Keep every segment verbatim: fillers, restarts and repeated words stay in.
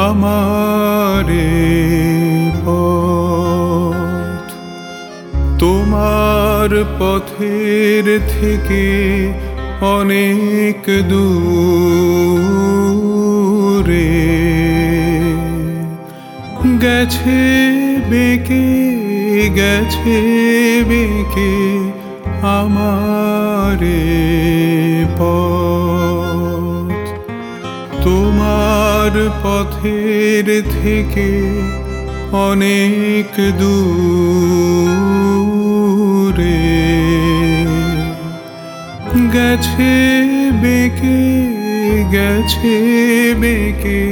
আমারে পথ। তোমার পথের থেকে অনেক দূরে গেছে বেঁকে গেছে বেঁকে আমারে পথ। তোমার পথের থেকে অনেক দূরে গেছে বেঁকে গেছে বেঁকে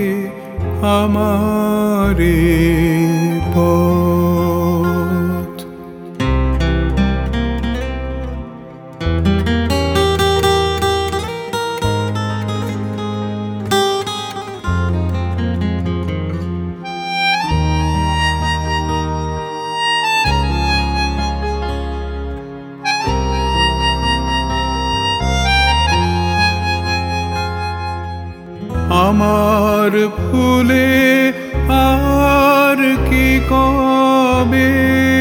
আমারে পথ। আমার ফুলে আর কি কবে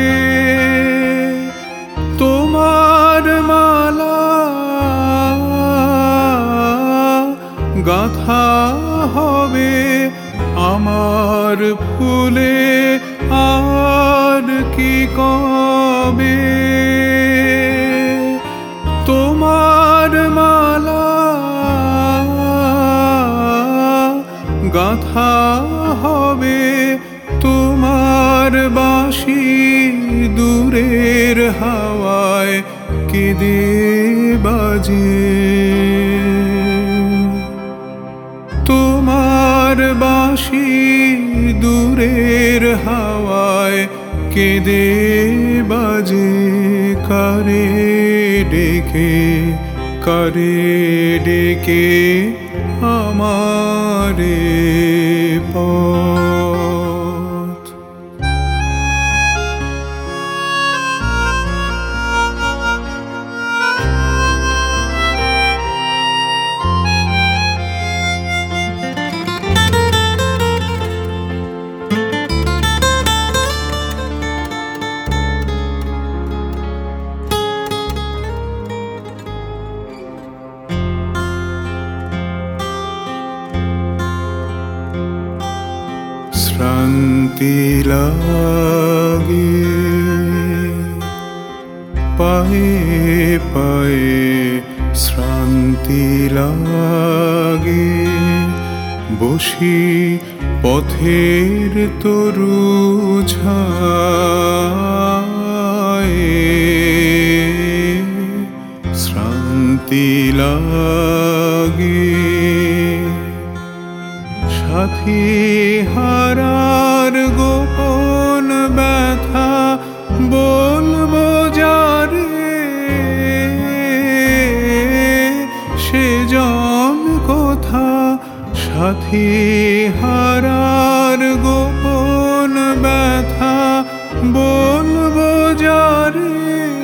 তোমার মালা গাঁথা হবে। আমার ফুলে আর কি কবে তোমার মালা গাঁথা হবে। তোমার বাঁশি দূরের হাওয়ায় কেঁদে বাজে। তোমার বাঁশি দূরের হাওয়ায় কেঁদে বাজে। কারে ডেকে কারে ডেকে আমারে পথ। শ্রান্তি লাগে পায়ে পায়ে শ্রান্তি লাগে। বসি পথের তরু ছায়ে শ্রান্তি লাগে। সাথী হারার গোপন ব্যথা বলবো যারে সে জন কোথা। সাথী হারার গোপন ব্যথা বলবো যারে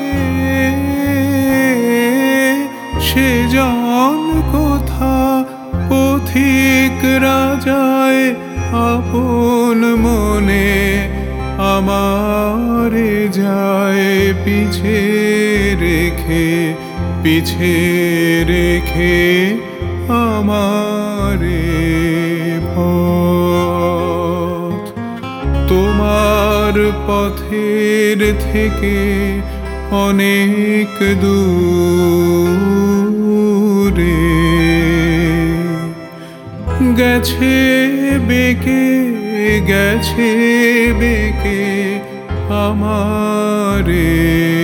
সে জন কোথা। পথিক রাজায় আপন মনে আমারে যায় পিছে রেখে পিছে রেখে আমারে পথ। তোমার পথের থেকে অনেক দূরে গেছে বেঁকে গেছে বেঁকে আমারে